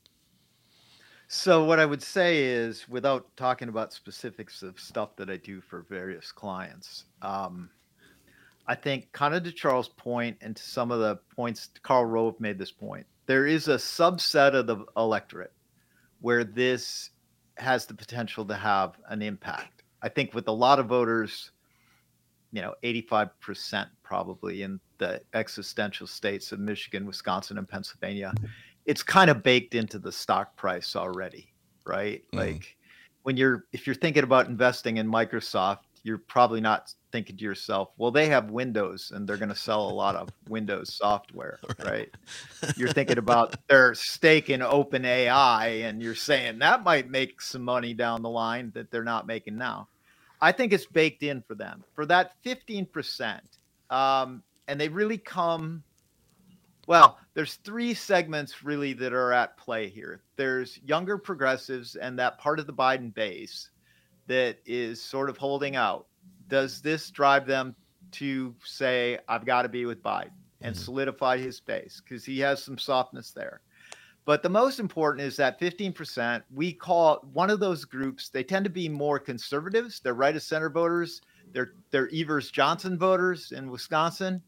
So what I would say is, without talking about specifics of stuff that I do for various clients, I think kind of to Charles' point and to some of the points, Karl Rove made this point, there is a subset of the electorate where this has the potential to have an impact. I think with a lot of voters, 85% probably in the existential states of Michigan, Wisconsin, and Pennsylvania. It's kind of baked into the stock price already, right? Like if you're thinking about investing in Microsoft, you're probably not thinking to yourself, well, they have Windows and they're going to sell a lot of Windows software, right? You're thinking about their stake in OpenAI, and you're saying that might make some money down the line that they're not making now. I think it's baked in for them for that 15%. And they really come. Well, there's three segments really that are at play here. There's younger progressives and that part of the Biden base that is sort of holding out. Does this drive them to say, I've got to be with Biden and solidify his base? Because he has some softness there. But the most important is that 15%, we call one of those groups, they tend to be more conservatives. They're right of center voters. They're Evers Johnson voters in Wisconsin.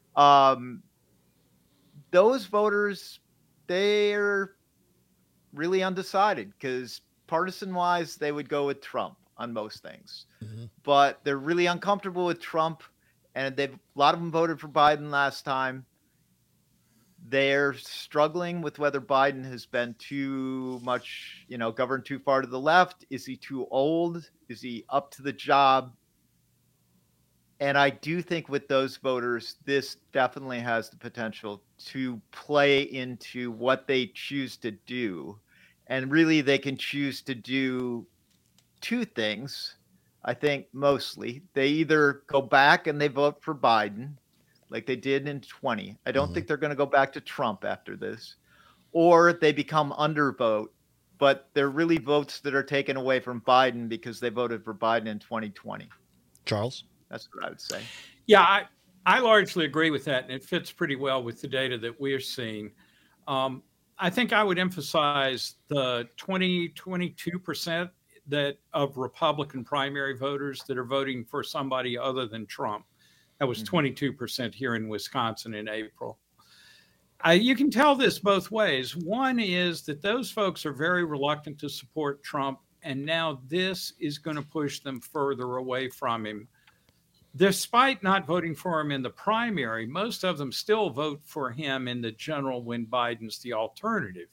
Those voters, they're really undecided because partisan-wise, they would go with Trump on most things. But they're really uncomfortable with Trump, and a lot of them voted for Biden last time. They're struggling with whether Biden has been too much, governed too far to the left. Is he too old? Is he up to the job? And I do think with those voters, this definitely has the potential to play into what they choose to do. And really, they can choose to do two things, I think, mostly. They either go back and they vote for Biden, like they did in 20. I don't think they're going to go back to Trump after this. Or they become undervote, but they're really votes that are taken away from Biden because they voted for Biden in 2020. Charles? That's what I would say. Yeah, I largely agree with that, and it fits pretty well with the data that we're seeing. I think I would emphasize the 22% that of Republican primary voters that are voting for somebody other than Trump. That was 22% here in Wisconsin in April. You can tell this both ways. One is that those folks are very reluctant to support Trump, and now this is going to push them further away from him. Despite not voting for him in the primary, most of them still vote for him in the general when Biden's the alternative.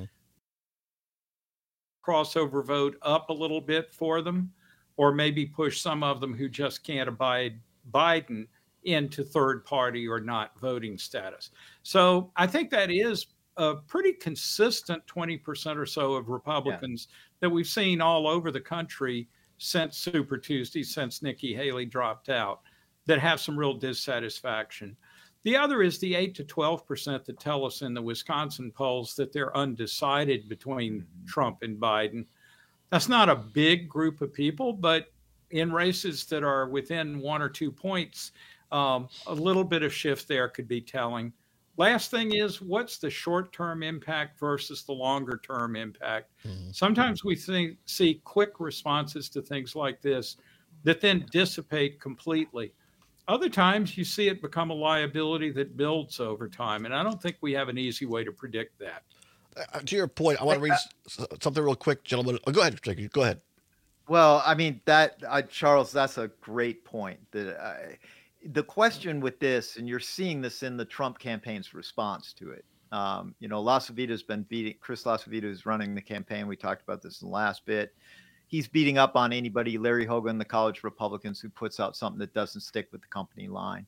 Crossover vote up a little bit for them, or maybe push some of them who just can't abide Biden into third party or not voting status. So I think that is a pretty consistent 20% or so of Republicans that we've seen all over the country since Super Tuesday, since Nikki Haley dropped out, that have some real dissatisfaction. The other is the 8 to 12% that tell us in the Wisconsin polls that they're undecided between Trump and Biden. That's not a big group of people, but in races that are within 1 or 2 points, a little bit of shift there could be telling. Last thing is, what's the short-term impact versus the longer-term impact? Sometimes we see quick responses to things like this that then dissipate completely. Other times you see it become a liability that builds over time, and I don't think we have an easy way to predict that. To your point, I want to read something real quick, gentlemen. Go ahead, Jake. Go ahead. Well, I mean, Charles, that's a great point. The question with this, and you're seeing this in the Trump campaign's response to it. Lasavita's been beating, Chris Lasavita is running the campaign. We talked about this in the last bit. He's beating up on anybody, Larry Hogan, the college Republicans, who puts out something that doesn't stick with the company line.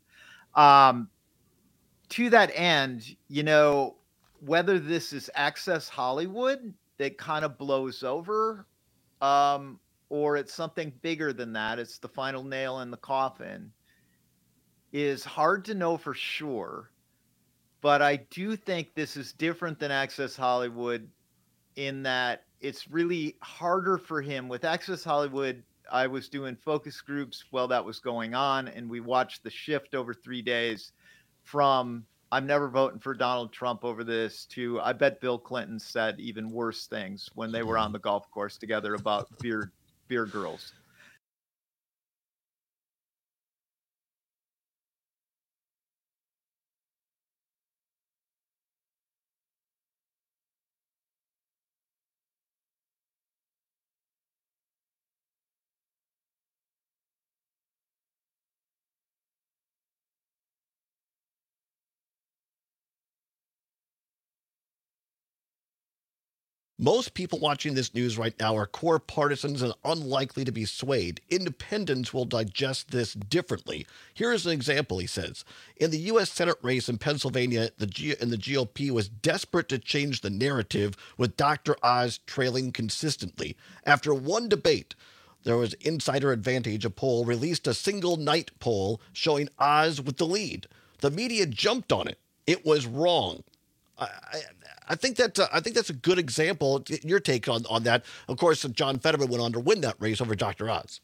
To that end, whether this is Access Hollywood that kind of blows over, or it's something bigger than that, it's the final nail in the coffin, is hard to know for sure. But I do think this is different than Access Hollywood in that it's really harder for him. With Access Hollywood, I was doing focus groups while that was going on, and we watched the shift over 3 days from I'm never voting for Donald Trump over this to I bet Bill Clinton said even worse things when they were on the golf course together about beer girls. Most people watching this news right now are core partisans and unlikely to be swayed. Independents will digest this differently. Here is an example, he says. In the U.S. Senate race in Pennsylvania, the GOP was desperate to change the narrative, with Dr. Oz trailing consistently. After one debate, there was Insider Advantage, a poll, released a single night poll showing Oz with the lead. The media jumped on it. It was wrong. I think that's a good example. Your take on that. Of course, John Fetterman went on to win that race over Dr. Oz.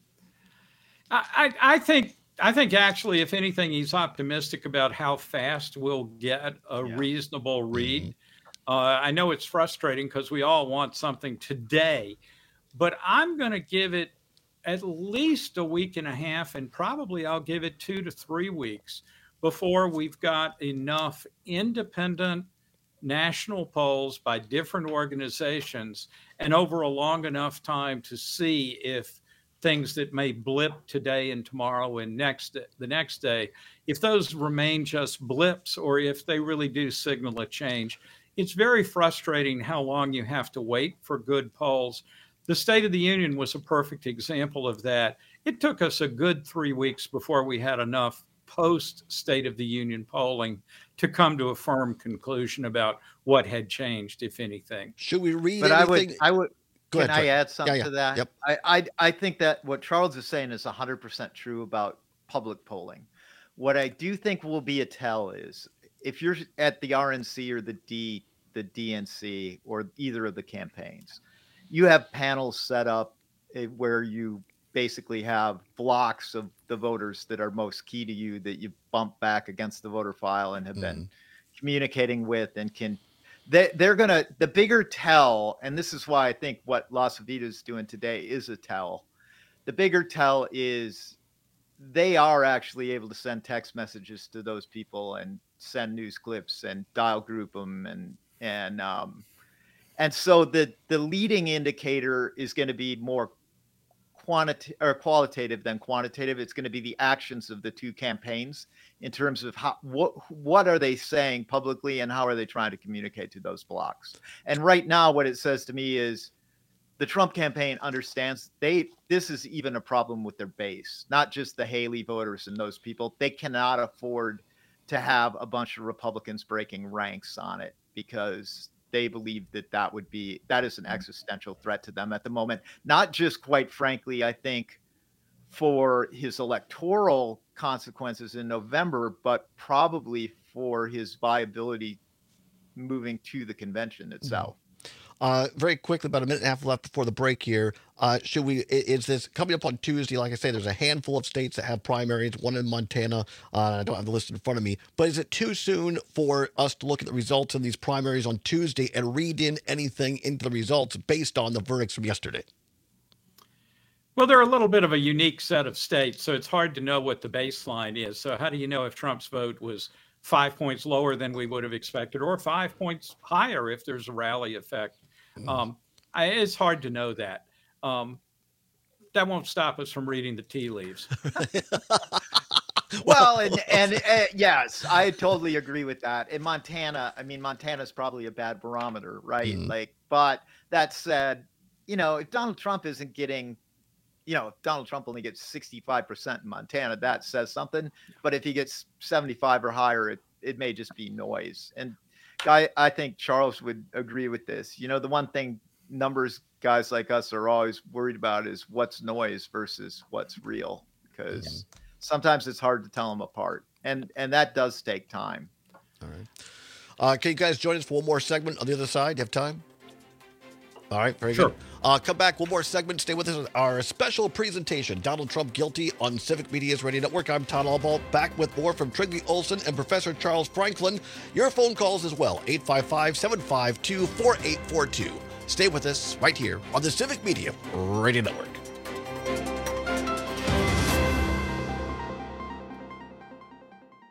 I think actually, if anything, he's optimistic about how fast we'll get a reasonable read. I know it's frustrating because we all want something today, but I'm going to give it at least a week and a half, and probably I'll give it 2 to 3 weeks before we've got enough independent national polls by different organizations and over a long enough time to see if things that may blip today and tomorrow and the next day, if those remain just blips or if they really do signal a change. It's very frustrating how long you have to wait for good polls. The State of the Union was a perfect example of that. It took us a good 3 weeks before we had enough post-State of the Union polling to come to a firm conclusion about what had changed, if anything. Should we read but anything? I would. Go Can ahead, I add something to that? Yep. I think that what Charles is saying is 100% true about public polling. What I do think will be a tell is if you're at the RNC or the DNC or either of the campaigns, you have panels set up where you basically have blocks of the voters that are most key to you that you bump back against the voter file and have been communicating with and can. They're going to, the bigger tell, and this is why I think what Las Vidas is doing today is a tell. The bigger tell is they are actually able to send text messages to those people and send news clips and dial group them. And so the leading indicator is going to be more qualitative than quantitative. It's going to be the actions of the two campaigns in terms of what are they saying publicly and how are they trying to communicate to those blocks. And right now, what it says to me is the Trump campaign understands this is even a problem with their base, not just the Haley voters and those people. They cannot afford to have a bunch of Republicans breaking ranks on it because they believe that is an existential threat to them at the moment. Not just, quite frankly, I think, for his electoral consequences in November, but probably for his viability moving to the convention itself. Very quickly, about a minute and a half left before the break here. Is this coming up on Tuesday? Like I say, there's a handful of states that have primaries, one in Montana. I don't have the list in front of me, but is it too soon for us to look at the results in these primaries on Tuesday and read in anything into the results based on the verdicts from yesterday? Well, they're a little bit of a unique set of states, so it's hard to know what the baseline is. So how do you know if Trump's vote was 5 points lower than we would have expected or 5 points higher if there's a rally effect? It's hard to know that. That won't stop us from reading the tea leaves. Well, and yes, I totally agree with that. In Montana, Montana's probably a bad barometer, right? But that said, if Donald Trump isn't getting, if Donald Trump only gets 65% in Montana, that says something. But if he gets 75 or higher, it may just be noise. And I think Charles would agree with this. The one thing numbers guys like us are always worried about is what's noise versus what's real, because sometimes it's hard to tell them apart. And that does take time. All right. Can you guys join us for one more segment on the other side? Do you have time? All right, very good. Come back, one more segment. Stay with us on our special presentation, Donald Trump Guilty, on Civic Media's Radio Network. I'm Todd Albaugh, back with more from Trinity Olson and Professor Charles Franklin. Your phone calls as well, 855-752-4842. Stay with us right here on the Civic Media Radio Network.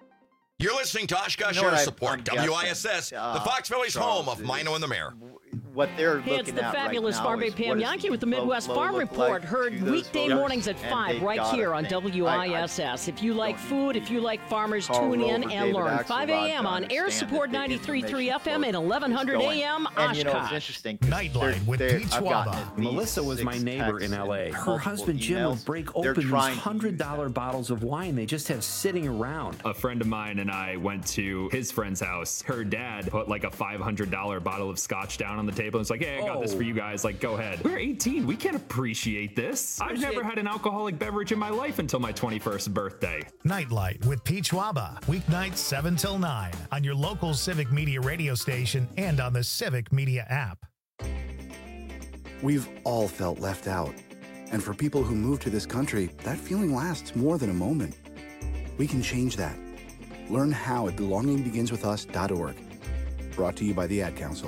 You're listening to Oshkosh Air Support, WISS, the Fox Valley's home of Mino and the Mayor. what they're Hey, it's looking the at fabulous right Farm now Bay is Pam what does Yankee the with the Midwest flow Farm look Report. like Heard to those weekday voters, mornings at and 5 they've right gotta here on think. WISS. If you like food, if you like farmers, Carl tune in Rover, and David learn. Axelrod 5 to a.m. on Air understand Support that the 93.3 information FM and flow 1100 is going. a.m. And, it's Oshkosh. interesting. Nightline with Pete Schwaba. Melissa was my neighbor in L.A. Her husband Jim would break open these $100 bottles of wine they just have sitting around. A friend of mine and I went to his friend's house. Her dad put like a $500 bottle of scotch down on the table. It's like, hey, I got this for you guys. Like, go ahead. We're 18. We can't appreciate this. I've never had an alcoholic beverage in my life until my 21st birthday. Nightlight with Pete Schwaba. Weeknights 7 till 9 on your local Civic Media radio station and on the Civic Media app. We've all felt left out. And for people who move to this country, that feeling lasts more than a moment. We can change that. Learn how at belongingbeginswithus.org. Brought to you by the Ad Council.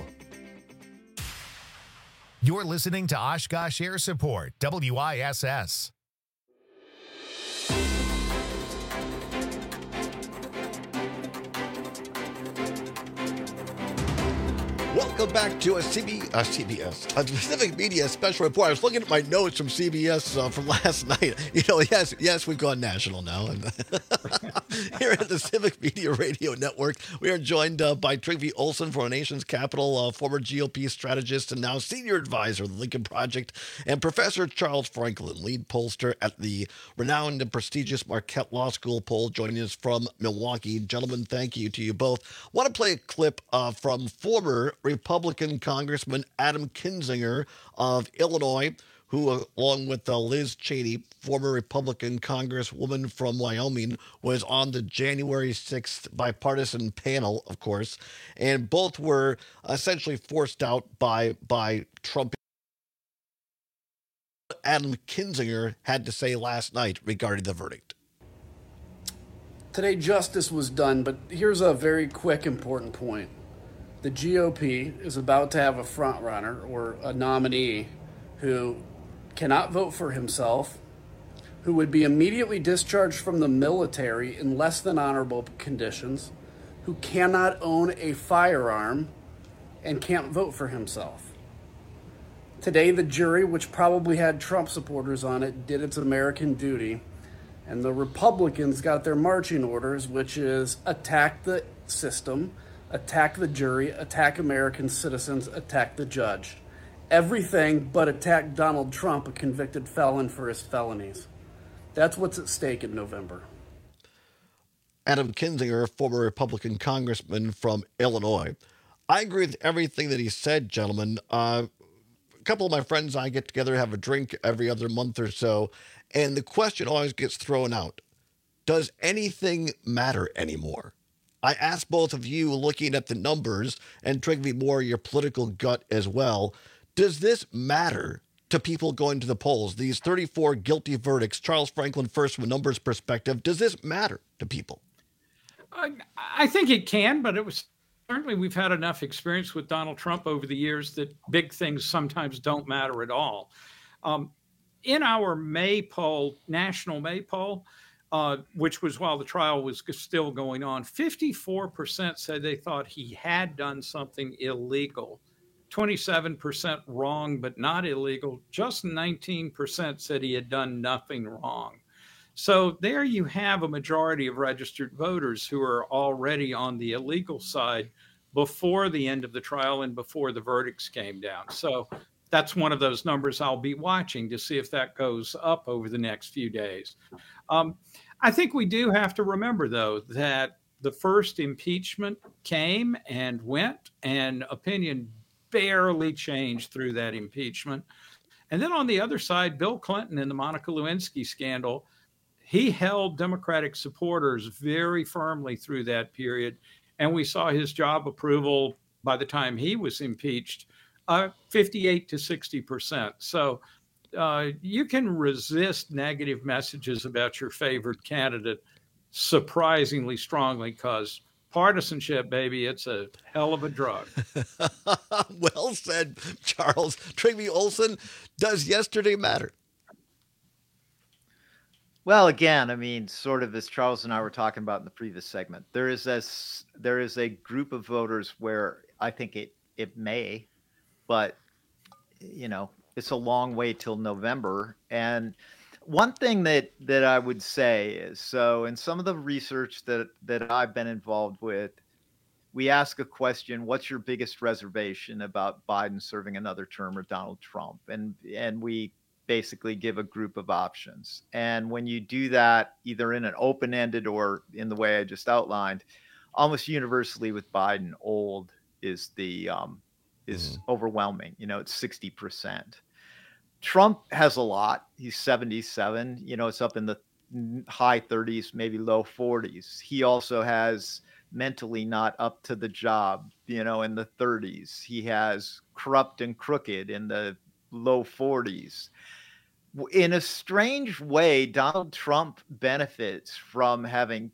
You're listening to Oshkosh Air Support, WISS. Welcome back to a CBS, a Civic Media special report. I was looking at my notes from CBS from last night. You know, yes, we've gone national now. And here at the Civic Media Radio Network, we are joined by Trygve Olsen from our nation's capital, former GOP strategist and now senior advisor of the Lincoln Project, and Professor Charles Franklin, lead pollster at the renowned and prestigious Marquette Law School poll, joining us from Milwaukee. Gentlemen, thank you to you both. I want to play a clip from former Republican Congressman Adam Kinzinger of Illinois, who, along with Liz Cheney, former Republican Congresswoman from Wyoming, was on the January 6th bipartisan panel, of course, and both were essentially forced out by Trump. Adam Kinzinger had to say last night regarding the verdict. Today, justice was done, but here's a very quick, important point. The GOP is about to have a frontrunner or a nominee who cannot vote for himself, who would be immediately discharged from the military in less than honorable conditions, who cannot own a firearm, and can't vote for himself. Today, the jury, which probably had Trump supporters on it, did its American duty, and the Republicans got their marching orders, which is attack the system, attack the jury, attack American citizens, attack the judge. Everything but attack Donald Trump, a convicted felon for his felonies. That's what's at stake in November. Adam Kinzinger, former Republican congressman from Illinois. I agree with everything that he said, gentlemen. A couple of my friends and I get together, have a drink every other month or so, and the question always gets thrown out. Does anything matter anymore? I ask both of you, looking at the numbers, and Trygve Moore, your political gut as well, does this matter to people going to the polls? These 34 guilty verdicts, Charles Franklin first from a numbers perspective, does this matter to people? I think it can, but certainly we've had enough experience with Donald Trump over the years that big things sometimes don't matter at all. In our May poll, national May poll, which was while the trial was still going on, 54% said they thought he had done something illegal, 27% wrong but not illegal, just 19% said he had done nothing wrong. So there you have a majority of registered voters who are already on the illegal side before the end of the trial and before the verdicts came down. So that's one of those numbers I'll be watching to see if that goes up over the next few days. I think we do have to remember, though, that the first impeachment came and went, and opinion barely changed through that impeachment. And then on the other side, Bill Clinton in the Monica Lewinsky scandal, he held Democratic supporters very firmly through that period. And we saw his job approval by the time he was impeached, 58 to 60%. So you can resist negative messages about your favorite candidate surprisingly strongly, because partisanship, baby, it's a hell of a drug. Well said, Charles. Trygve Olsen, does yesterday matter? Well, again, I mean, sort of as Charles and I were talking about in the previous segment, there is a group of voters where I think it may, but it's a long way till November. And one thing that I would say is, so in some of the research that I've been involved with, we ask a question: what's your biggest reservation about Biden serving another term or Donald Trump? And we basically give a group of options. And when you do that, either in an open-ended or in the way I just outlined, almost universally with Biden, old is overwhelming. It's 60%. Trump has a lot. He's 77. It's up in the high 30s, maybe low 40s. He also has mentally not up to the job, in the 30s. He has corrupt and crooked in the low 40s. In a strange way, Donald Trump benefits from having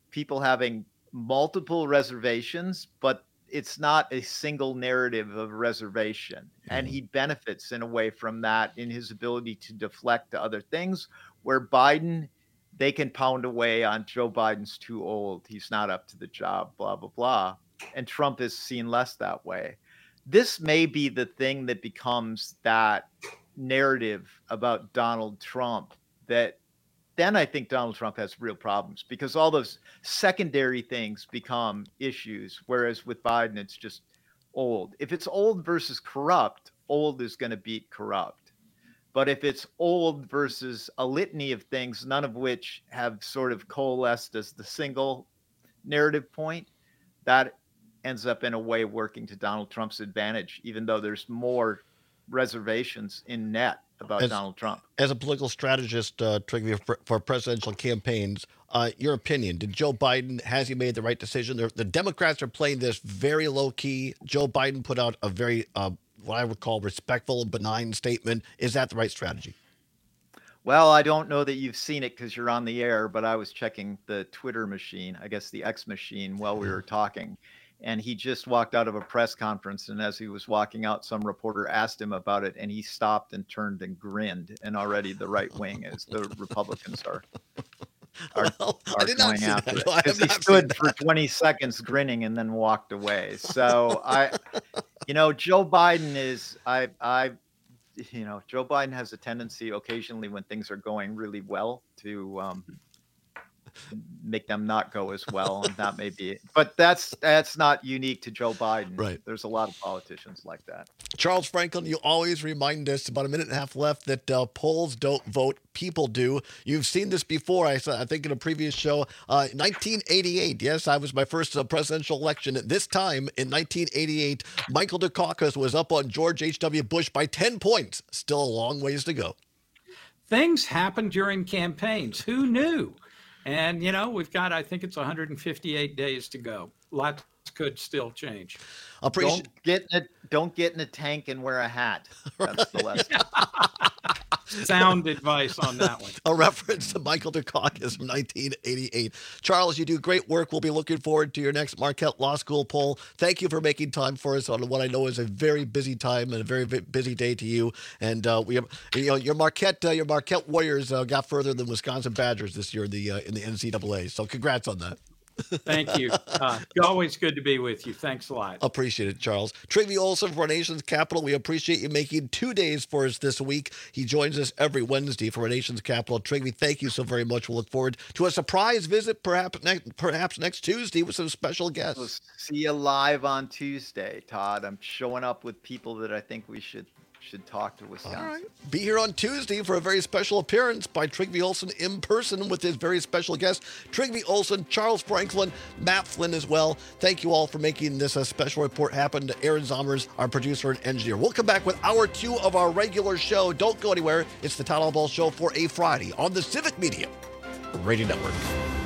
multiple reservations, but it's not a single narrative of reservation. And he benefits in a way from that in his ability to deflect to other things, where Biden, they can pound away on Joe Biden's too old, he's not up to the job, blah, blah, blah. And Trump is seen less that way. This may be the thing that becomes that narrative about Donald Trump, that then I think Donald Trump has real problems, because all those secondary things become issues. Whereas with Biden, it's just old. If it's old versus corrupt, old is going to beat corrupt. But if it's old versus a litany of things, none of which have sort of coalesced as the single narrative point, that ends up in a way working to Donald Trump's advantage, even though there's more reservations in net about Donald Trump. As a political strategist, Trygve, for presidential campaigns, your opinion, did Joe Biden, has he made the right decision? The Democrats are playing this very low key. Joe Biden put out a very, what I would call respectful, benign statement. Is that the right strategy? Well, I don't know that you've seen it because you're on the air, but I was checking the Twitter machine, I guess the X machine, while we were talking. And he just walked out of a press conference, and as he was walking out, some reporter asked him about it, and he stopped and turned and grinned. And already the right wing, as the Republicans are going after it, because he stood for 20 seconds grinning and then walked away. So Joe Biden is Joe Biden has a tendency occasionally, when things are going really well, to make them not go as well, and that may be it. But that's not unique to Joe Biden. Right. There's a lot of politicians like that. Charles Franklin, you always remind us, about a minute and a half left, that polls don't vote, people do. You've seen this before, I think in a previous show. 1988, yes, I was my first presidential election. This time, in 1988, Michael Dukakis was up on George H.W. Bush by 10 points. Still a long ways to go. Things happen during campaigns. Who knew? And, we've got, I think it's 158 days to go. Lots could still change. Don't get in a tank and wear a hat. That's the lesson. Sound advice on that one. A reference to Michael Dukakis from 1988. Charles, you do great work. We'll be looking forward to your next Marquette Law School poll. Thank you for making time for us on what I know is a very busy time and a very busy day to you. And we have, your Marquette Warriors got further than Wisconsin Badgers this year in the NCAA. So congrats on that. Thank you. Always good to be with you. Thanks a lot. Appreciate it, Charles. Trygve Olsen for our nation's capital. We appreciate you making 2 days for us this week. He joins us every Wednesday for our nation's capital. Trygve, thank you so very much. We'll look forward to a surprise visit perhaps next Tuesday with some special guests. We'll see you live on Tuesday, Todd. I'm showing up with people that I think we should talk to Wisconsin. All right. Be here on Tuesday for a very special appearance by Trygve Olsen in person with his very special guest, Trygve Olsen, Charles Franklin, Matt Flynn as well. Thank you all for making this a special report happen. To Aaron Zommers, our producer and engineer. We'll come back with hour 2 of our regular show. Don't go anywhere. It's the Todd Albaugh Show for a Friday on the Civic Media Radio Network.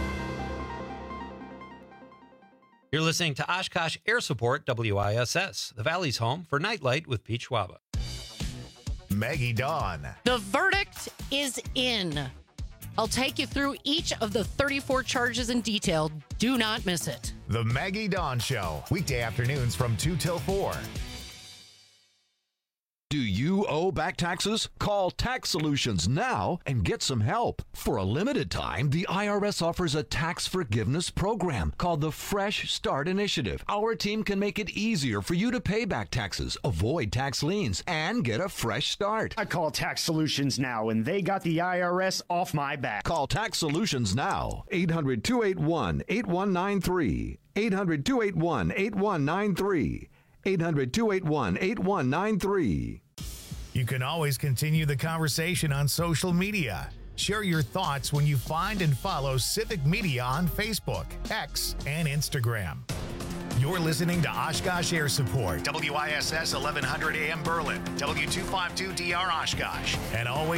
You're listening to Oshkosh Air Support WISS, the Valley's home for Nightlight with Pete Schwaba. Maggie Dawn. The verdict is in. I'll take you through each of the 34 charges in detail. Do not miss it. The Maggie Dawn Show, weekday afternoons from 2 till 4. Do you You owe back taxes? Call Tax Solutions now and get some help. For a limited time, the IRS offers a tax forgiveness program called the Fresh Start Initiative. Our team can make it easier for you to pay back taxes, avoid tax liens, and get a fresh start. I call Tax Solutions now, and they got the IRS off my back. Call Tax Solutions now. 800-281-8193. 800-281-8193. 800-281-8193. You can always continue the conversation on social media. Share your thoughts when you find and follow Civic Media on Facebook, X, and Instagram. You're listening to Oshkosh Air Support, WISS 1100 AM Berlin, W252DR Oshkosh, and always